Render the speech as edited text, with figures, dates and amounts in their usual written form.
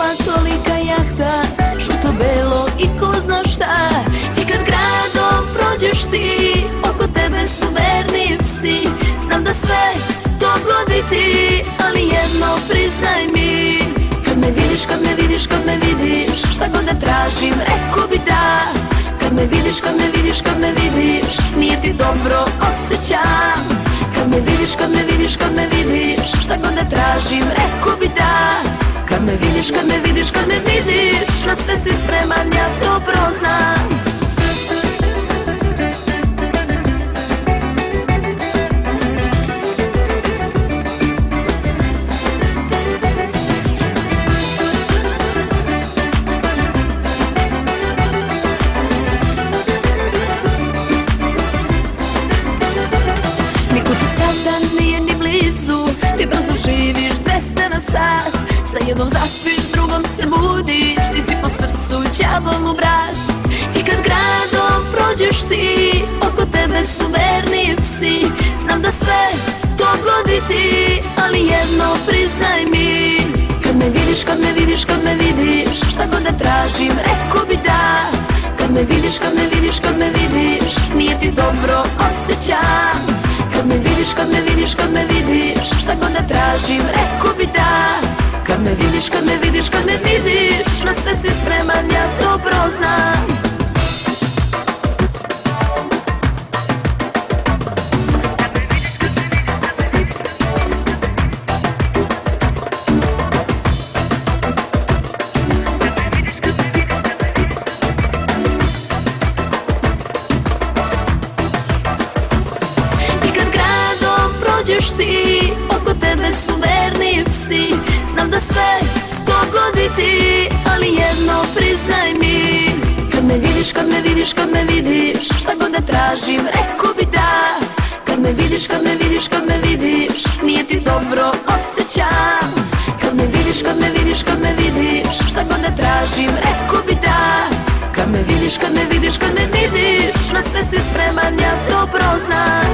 bila tolika jahta, žuto belo i ko zna šta. I kad gradom prođeš ti, oko tebe su verni psi. Znam da sve to godi ti, ali jedno priznaj mi. Kad me vidiš, kad me vidiš, kad me vidiš, šta god da tražim, reko bi da. Kad me vidiš, kad me vidiš, kad me vidiš, nije ti dobro, osjećam. Kad me vidiš, kad me vidiš, kad me vidiš, šta god da tražim, reko bi da. Kad me vidiš, kad me vidiš, kad me vidiš, na sve si spreman, ja dobro znam. Nije ni blizu, ti brzo živiš 200 na sat. Sa jednom zaspiš, s drugom se budiš, ti si po srcu đavolmu brat. I kad gradom prođeš ti, oko tebe su verni psi. Znam da sve to godi ti, ali jedno priznaj mi. Kad me vidiš, kad me vidiš, kad me vidiš, šta god da tražim, reko bi da. Kad me vidiš, kad me vidiš, kad me vidiš, nije ti dobro, osjećam. Kad me vidiš, kad me vidiš, kad me vidiš, šta god da tražim, reko bi da. Kad me vidiš, kad me vidiš, kad me vidiš, na sve si spreman, ja dobro znam. Prođeš ti, oko tebe su verni psi. Znam da sve to godi ti, ali jedno priznaj mi. Kad me vidiš, kad me vidiš, kad me vidiš, šta god da tražim, reko bi da. Kad me vidiš, kad me vidiš, kad me vidiš, nije ti dobro, osjećam. Kad me vidiš, kad me vidiš, kad me vidiš, šta god da tražim, reko bi da. Kad me vidiš, kad me vidiš, kad me vidiš, na sve si spreman, ja dobro znam.